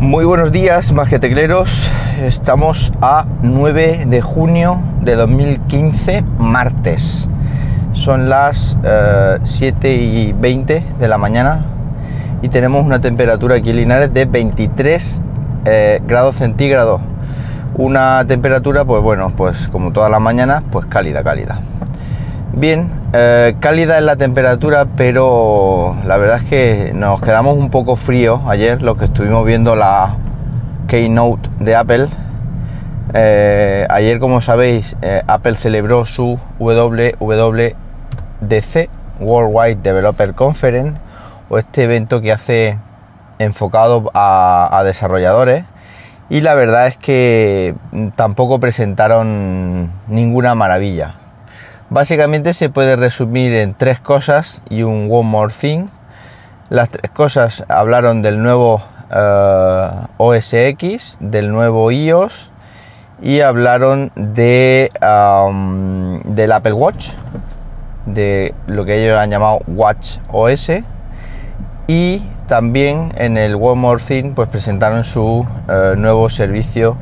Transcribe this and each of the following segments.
Muy buenos días, masquetecleros. Estamos a 9 de junio de 2015, martes. Son las 7:20 de la mañana y tenemos una temperatura aquí en Linares de 23 grados centígrados. Una temperatura, pues bueno, pues como todas las mañanas, pues cálida. Bien, cálida es la temperatura, pero la verdad es que nos quedamos un poco fríos ayer, los que estuvimos viendo la Keynote de Apple. Ayer, como sabéis, Apple celebró su WWDC, Worldwide Developer Conference, o este evento que hace enfocado a desarrolladores, y la verdad es que tampoco presentaron ninguna maravilla. Básicamente se puede resumir en tres cosas y un one more thing. Las tres cosas: hablaron del nuevo OS X, del nuevo iOS, y hablaron del Apple Watch, de lo que ellos han llamado Watch OS, y también en el one more thing pues presentaron su nuevo servicio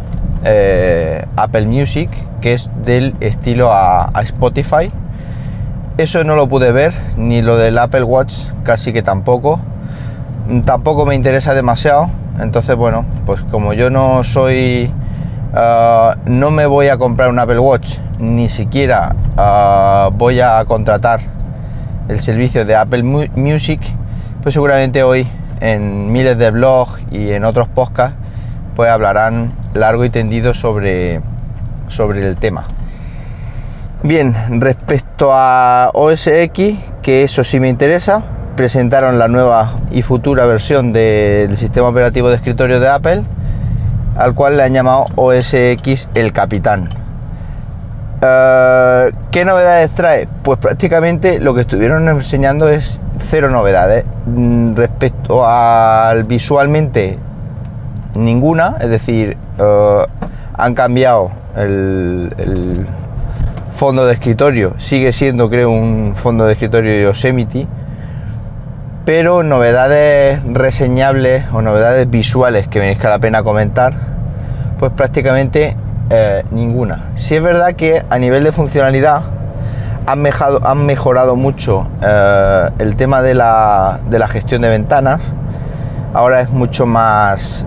Apple Music, que es del estilo a Spotify. Eso no lo pude ver, ni lo del Apple Watch casi que tampoco me interesa demasiado. Entonces, bueno, pues como yo no soy no me voy a comprar un Apple Watch, ni siquiera voy a contratar el servicio de Apple Music, pues seguramente hoy en miles de blogs y en otros podcasts pues hablarán largo y tendido sobre el tema. Bien, respecto a OS X, que eso sí me interesa, presentaron la nueva y futura versión del sistema operativo de escritorio de Apple, al cual le han llamado OS X el Capitán. ¿Qué novedades trae? Pues prácticamente lo que estuvieron enseñando es cero novedades. Respecto al visualmente, ninguna, es decir, han cambiado el fondo de escritorio, sigue siendo, creo, un fondo de escritorio Yosemite, pero novedades reseñables o novedades visuales que merezca la pena comentar, pues prácticamente ninguna. Sí es verdad que a nivel de funcionalidad han mejorado mucho el tema de la gestión de ventanas. Ahora es mucho más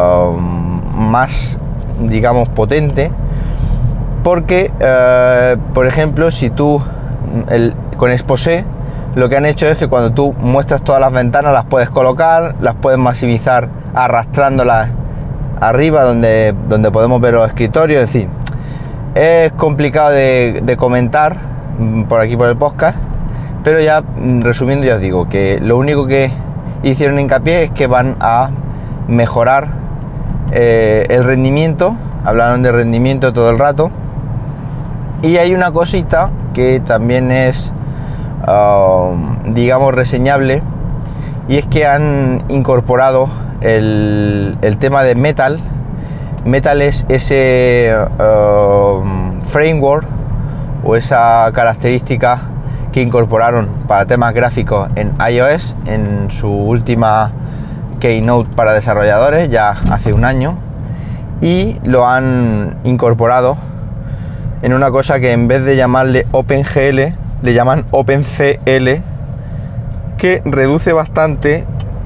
digamos potente, porque por ejemplo, si tú con Exposé lo que han hecho es que cuando tú muestras todas las ventanas las puedes colocar, las puedes maximizar arrastrándolas arriba donde podemos ver los escritorios. Es decir, es complicado de comentar por aquí por el podcast, pero ya resumiendo, ya os digo que lo único que hicieron hincapié es que van a mejorar el rendimiento. Hablaron de rendimiento todo el rato, y hay una cosita que también es digamos reseñable, y es que han incorporado el tema de Metal. Metal es ese framework o esa característica que incorporaron para temas gráficos en iOS en su última Keynote para desarrolladores ya hace un año, y lo han incorporado en una cosa que en vez de llamarle OpenGL le llaman OpenCL, que reduce bastante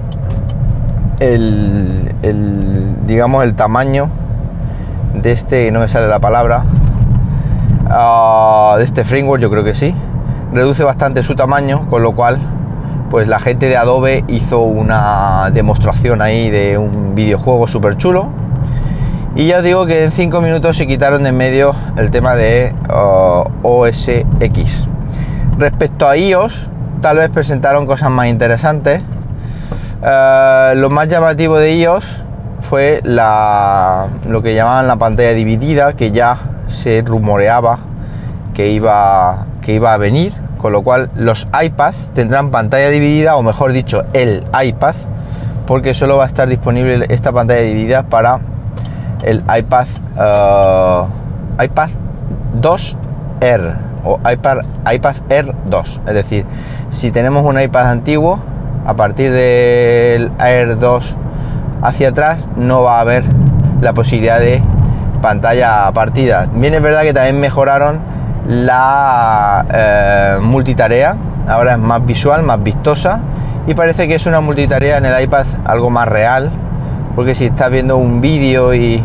digamos el tamaño de este, no me sale la palabra, de este framework. Yo creo que sí, reduce bastante su tamaño, con lo cual pues la gente de Adobe hizo una demostración ahí de un videojuego súper chulo, y ya os digo que en 5 minutos se quitaron de en medio el tema de OS X. Respecto a iOS, tal vez presentaron cosas más interesantes. Lo más llamativo de iOS fue lo que llamaban la pantalla dividida, que ya se rumoreaba que iba a venir, con lo cual los iPads tendrán pantalla dividida, o mejor dicho, el iPad, porque solo va a estar disponible esta pantalla dividida para el iPad 2 Air o iPad Air 2. Es decir, si tenemos un iPad antiguo, a partir del Air 2 hacia atrás no va a haber la posibilidad de pantalla partida. Bien, es verdad que también mejoraron la multitarea, ahora es más visual, más vistosa, y parece que es una multitarea en el iPad algo más real, porque si estás viendo un vídeo y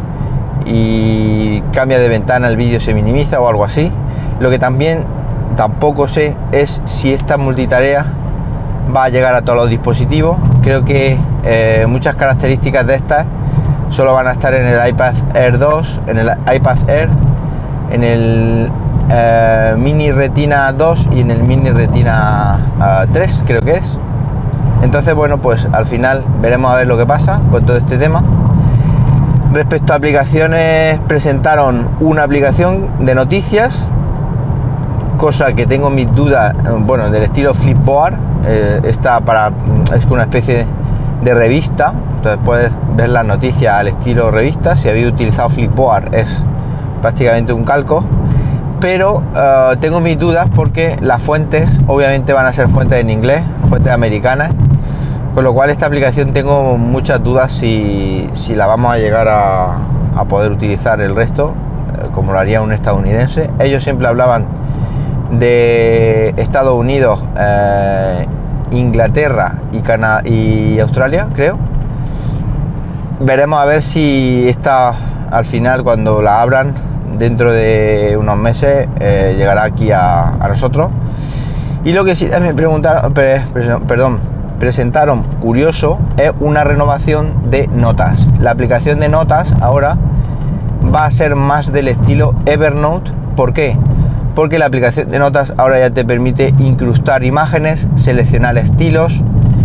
cambia de ventana, el vídeo se minimiza o algo así. Lo que tampoco sé es si esta multitarea va a llegar a todos los dispositivos. Creo que muchas características de estas solo van a estar en el iPad Air 2, en el iPad Air, en el Mini Retina 2 y en el Mini Retina 3, creo que es. Entonces, bueno, pues al final veremos a ver lo que pasa con todo este tema. Respecto a aplicaciones, presentaron una aplicación de noticias, cosa que tengo mis dudas, bueno, del estilo Flipboard. Es una especie de revista, entonces puedes ver las noticias al estilo revista. Si habéis utilizado Flipboard, es prácticamente un calco, pero tengo mis dudas porque las fuentes obviamente van a ser fuentes en inglés, fuentes americanas, con lo cual esta aplicación tengo muchas dudas si la vamos a llegar a poder utilizar el resto, como lo haría un estadounidense. Ellos siempre hablaban de Estados Unidos, Inglaterra y Australia, creo. Veremos a ver si esta, al final, cuando la abran dentro de unos meses, llegará aquí a nosotros. Y lo que sí me presentaron curioso es una renovación de notas. La aplicación de notas ahora va a ser más del estilo Evernote. ¿Por qué? Porque la aplicación de notas ahora ya te permite incrustar imágenes, seleccionar estilos,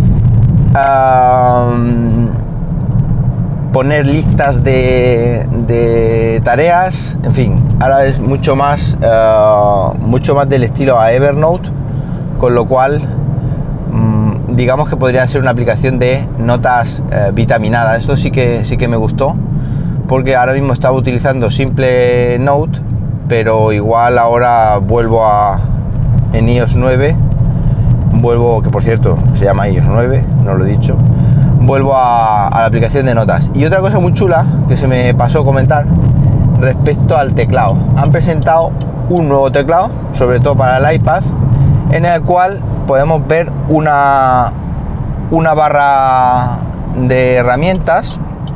poner listas de tareas, en fin, ahora es mucho más del estilo a Evernote, con lo cual digamos que podría ser una aplicación de notas vitaminada. Esto sí que me gustó, porque ahora mismo estaba utilizando simple Note, pero igual ahora vuelvo en iOS 9, que por cierto se llama iOS 9, no lo he dicho, vuelvo a la aplicación de notas. Y otra cosa muy chula que se me pasó comentar respecto al teclado: han presentado un nuevo teclado, sobre todo para el iPad, en el cual podemos ver una barra de herramientas,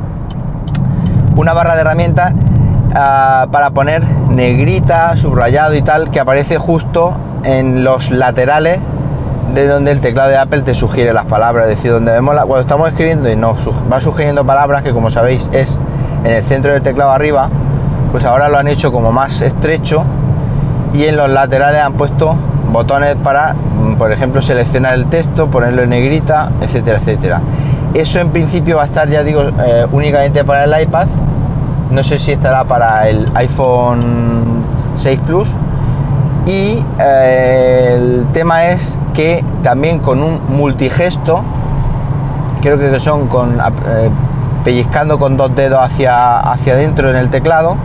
para poner negrita, subrayado y tal, que aparece justo en los laterales de donde el teclado de Apple te sugiere las palabras. Es decir, donde vemos cuando estamos escribiendo y nos va sugiriendo palabras, que como sabéis es en el centro del teclado arriba, pues ahora lo han hecho como más estrecho, y en los laterales han puesto botones para, por ejemplo, seleccionar el texto, ponerlo en negrita, etcétera, etcétera. Eso en principio va a estar, ya digo, únicamente para el iPad. No sé si estará para el iPhone 6 Plus. Y el tema es que también con un multigesto, creo que son pellizcando con dos dedos hacia adentro en el teclado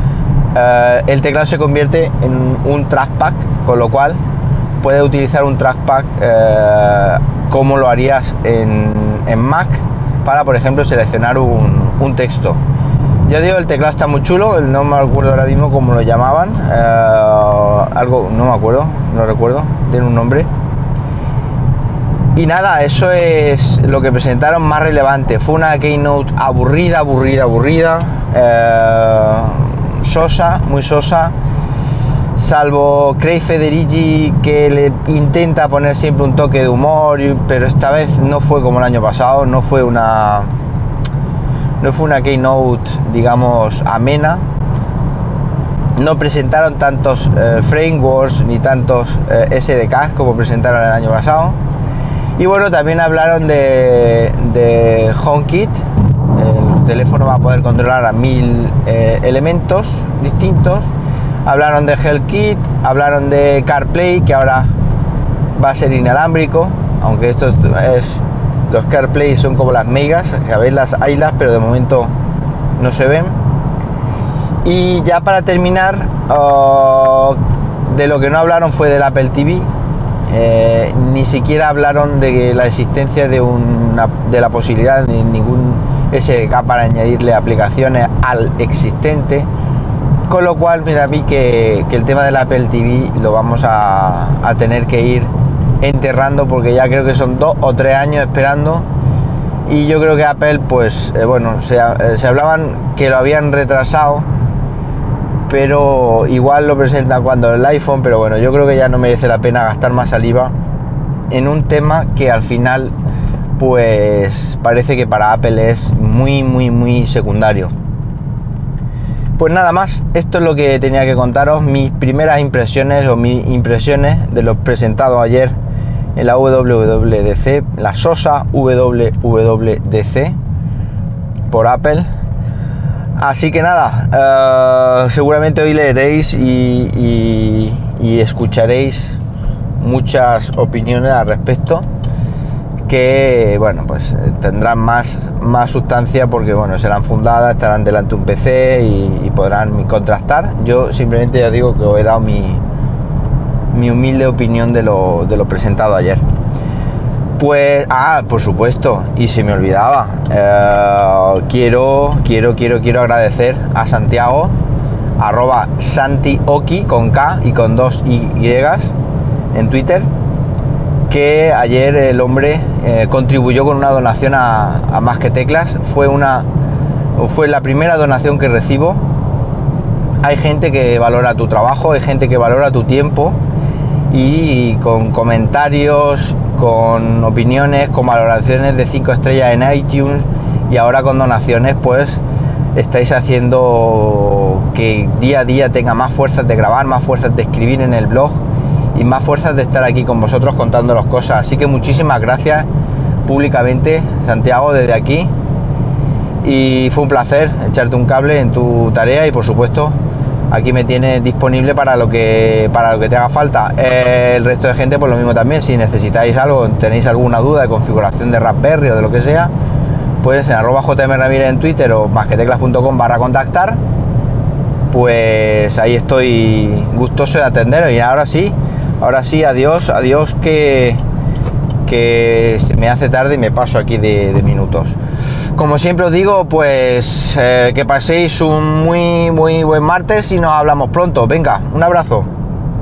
se convierte en un trackpad, con lo cual puedes utilizar un trackpad como lo harías en Mac para, por ejemplo, seleccionar un texto. Ya digo, el teclado está muy chulo, no me acuerdo ahora mismo cómo lo llamaban, no recuerdo, tiene un nombre. Y nada, eso es lo que presentaron más relevante. Fue una keynote aburrida, sosa, muy sosa, salvo Craig Federighi, que le intenta poner siempre un toque de humor, pero esta vez no fue como el año pasado, no fue una keynote, digamos, amena. No presentaron tantos frameworks ni tantos SDKs como presentaron el año pasado. Y bueno, también hablaron de HomeKit. El teléfono va a poder controlar a 1000 elementos distintos. Hablaron de HealthKit, hablaron de CarPlay, que ahora va a ser inalámbrico, aunque esto es... Los CarPlay son como las megas, que veis las islas, pero de momento no se ven. Y ya para terminar, de lo que no hablaron fue del Apple TV, ni siquiera hablaron de la existencia de la posibilidad de ningún SDK para añadirle aplicaciones al existente, con lo cual mira a mí que el tema del Apple TV lo vamos a tener que ir enterrando, porque ya creo que son 2 o 3 años esperando, y yo creo que Apple pues se hablaban que lo habían retrasado, pero igual lo presentan cuando el iPhone, pero bueno, yo creo que ya no merece la pena gastar más saliva en un tema que al final pues parece que para Apple es muy secundario. Pues nada más, esto es lo que tenía que contaros, mis primeras impresiones o mis impresiones de lo presentado ayer en la WWDC, la sosa WWDC por Apple. Así que nada, seguramente hoy leeréis y escucharéis muchas opiniones al respecto, que bueno, pues tendrán más sustancia, porque bueno, serán fundadas, estarán delante de un PC y podrán contrastar. Yo simplemente ya digo que os he dado mi humilde opinión de lo presentado ayer. Pues, por supuesto, y se me olvidaba, quiero agradecer a Santiago, @santioki con K y con 2 Y en Twitter, que ayer el hombre contribuyó con una donación a Más que Teclas. Fue la primera donación que recibo. Hay gente que valora tu trabajo, hay gente que valora tu tiempo, y con comentarios, con opiniones, con valoraciones de 5 estrellas en iTunes, y ahora con donaciones, pues estáis haciendo que día a día tenga más fuerzas de grabar, más fuerzas de escribir en el blog y más fuerzas de estar aquí con vosotros contándolos cosas. Así que muchísimas gracias públicamente, Santiago, desde aquí, y fue un placer echarte un cable en tu tarea, y por supuesto aquí me tienes disponible para lo que te haga falta. El resto de gente pues lo mismo también, si necesitáis algo, tenéis alguna duda de configuración de Raspberry o de lo que sea, pues en @jmramirez en Twitter o masqueteclas.com/contactar, pues ahí estoy gustoso de atenderos. Y ahora sí, adiós, que se me hace tarde y me paso aquí de minutos. Como siempre os digo, pues que paséis un muy buen martes y nos hablamos pronto. Venga, un abrazo.